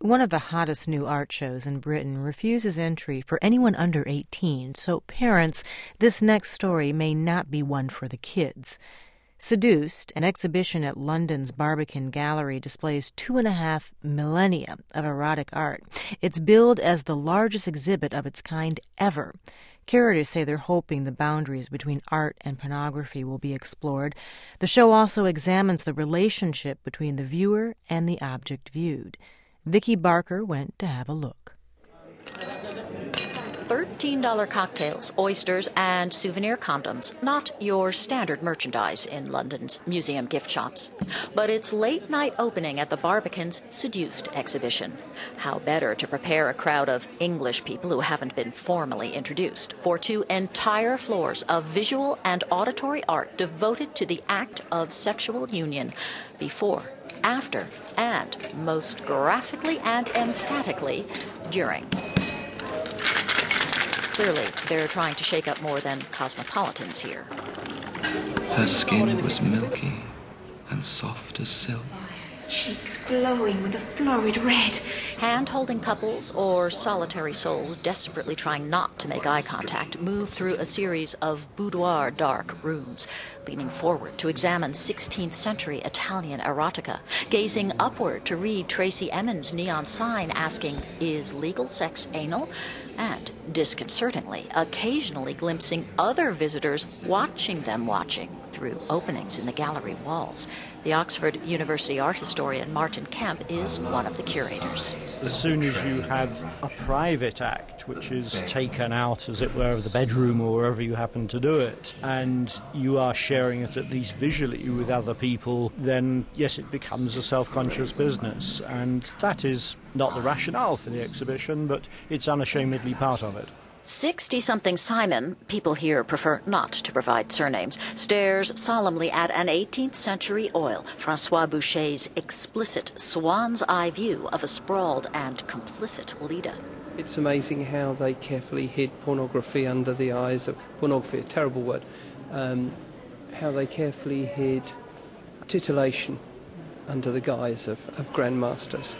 One of the hottest new art shows in Britain refuses entry for anyone under 18, so parents, this next story may not be one for the kids. Seduced, an exhibition at London's Barbican Gallery, displays 2.5 millennia of erotic art. It's billed as the largest exhibit of its kind ever. Curators say they're hoping the boundaries between art and pornography will be explored. The show also examines the relationship between the viewer and the object viewed. Vicki Barker went to have a look. $13 cocktails, oysters, and souvenir condoms. Not your standard merchandise in London's museum gift shops. But it's late-night opening at the Barbican's Seduced exhibition. How better to prepare a crowd of English people who haven't been formally introduced for 2 entire floors of visual and auditory art devoted to the act of sexual union before, after, and most graphically and emphatically during. Clearly, they're trying to shake up more than cosmopolitans here. Her skin was milky and soft as silk. Cheeks glowing with a florid red. Hand-holding couples or solitary souls desperately trying not to make eye contact move through a series of boudoir dark rooms, leaning forward to examine 16th century Italian erotica, gazing upward to read Tracy Emin's neon sign asking, "Is legal sex anal?" and, disconcertingly, occasionally glimpsing other visitors watching them watching through openings in the gallery walls. The Oxford University art historian Martin Kemp is one of the curators. As soon as you have a private act, which is taken out, as it were, of the bedroom or wherever you happen to do it, and you are sharing it at least visually with other people, then yes, it becomes a self-conscious business. And that is not the rationale for the exhibition, but it's unashamedly part of it. 60-something Simon, people here prefer not to provide surnames, stares solemnly at an 18th century oil, Francois Boucher's explicit swan's eye view of a sprawled and complicit Leda. It's amazing how they carefully hid pornography under the eyes of... Pornography, a terrible word. How they carefully hid titillation under the guise of grandmasters.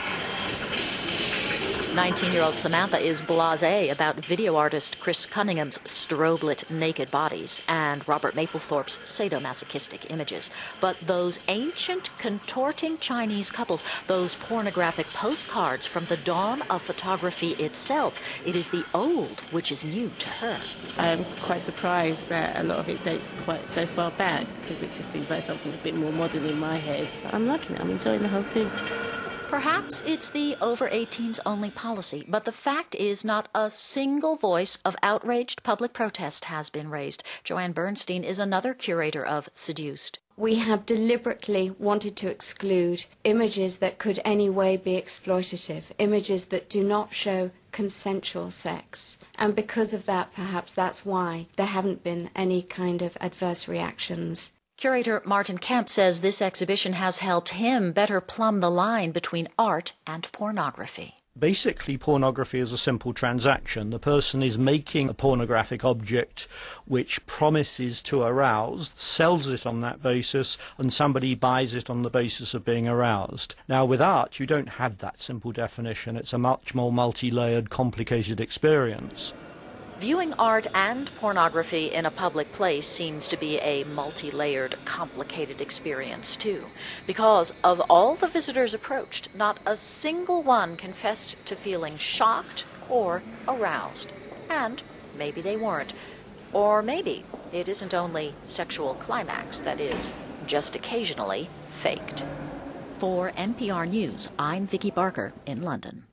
19-year-old Samantha is blasé about video artist Chris Cunningham's strobe-lit naked bodies and Robert Mapplethorpe's sadomasochistic images. But those ancient, contorting Chinese couples, those pornographic postcards from the dawn of photography itself, it is the old which is new to her. I'm quite surprised that a lot of it dates quite so far back, because it just seems like something a bit more modern in my head. But I'm liking it. I'm enjoying the whole thing. Perhaps it's the over-18s only policy, but the fact is not a single voice of outraged public protest has been raised. Joanne Bernstein is another curator of Seduced. We have deliberately wanted to exclude images that could anyway be exploitative, images that do not show consensual sex. And because of that, perhaps that's why there haven't been any kind of adverse reactions. Curator Martin Kemp says this exhibition has helped him better plumb the line between art and pornography. Basically, pornography is a simple transaction. The person is making a pornographic object which promises to arouse, sells it on that basis, and somebody buys it on the basis of being aroused. Now, with art, you don't have that simple definition. It's a much more multi-layered, complicated experience. Viewing art and pornography in a public place seems to be a multi-layered, complicated experience, too. Because of all the visitors approached, not a single one confessed to feeling shocked or aroused. And maybe they weren't. Or maybe it isn't only sexual climax that is just occasionally faked. For NPR News, I'm Vicki Barker in London.